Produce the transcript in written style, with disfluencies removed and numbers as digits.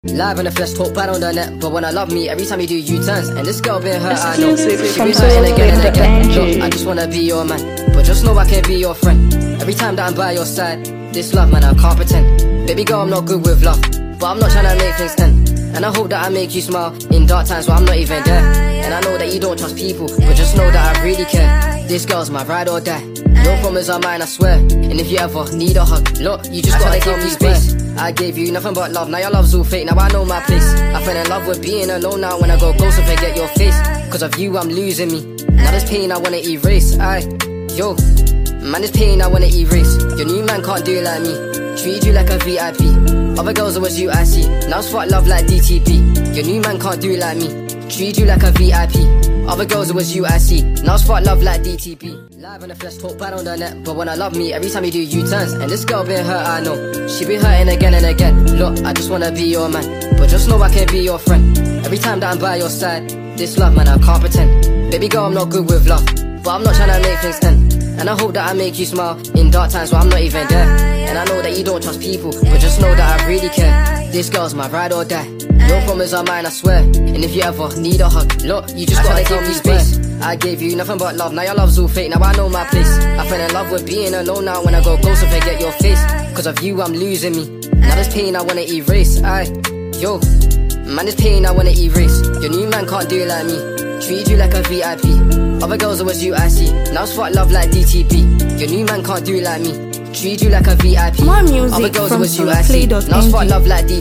Live on the flesh, talk bad on the net, but when I love me, every time you do U-turns. And this girl been hurt, I know. Exclusive She from be hurting again and again. Soulflame.ng. Look, I just wanna be your man, but just know I can't be your friend. Every time that I'm by your side, this love, man, I can't pretend. Baby girl, I'm not good with love, but I'm not tryna make things end. And I hope that I make you smile in dark times where I'm not even there. And I know that you don't trust people, but just know that I really care. This girl's my ride or die. No promise are mine, I swear. And if you ever need a hug, look, you just gotta give me space. I gave you nothing but love, now your love's all fake, now I know my place. I fell in love with being alone now when I go close and forget your face. Cause of you, I'm losing me. Now this pain I wanna erase, yo. Man, this pain I wanna erase. Your new man can't do it like me. Treat you like a VIP. Other girls, it was you I see. Now it's fuck love like DTP. Your new man can't do it like me. Treat you like a VIP. Other girls, it was you I see. Now it's fuck love like DTP. Live on the flesh, talk bad on the net, but when I love me, every time you do U-turns. And this girl been hurt, I know. She be hurting again and again. Look, I just wanna be your man, but just know I can't be your friend. Every time that I'm by your side, this love, man, I can't pretend. Baby girl, I'm not good with love, but I'm not tryna make things end. And I hope that I make you smile in dark times where I'm not even there. And I know that you don't trust people, but just know that I really care. This girl's my ride or die. No promise are mine, I swear. And if you ever need a hug, look, you just gotta give me space. I gave you nothing but love, now your love's all fake, now I know my place. I fell in love with being alone now when I go close and forget your face. Cause of you, I'm losing me. Now this pain I wanna erase, yo. Man, this pain I wanna erase. Your new man can't do it like me. Treat you like a VIP. Other girls, it was you I see. Now it's fuck love like DTP. Your new man can't do it like me. Treat you like a VIP. More music Other girls, it from was you I see. Now it's fuck Soulflame.ng. love like DTP.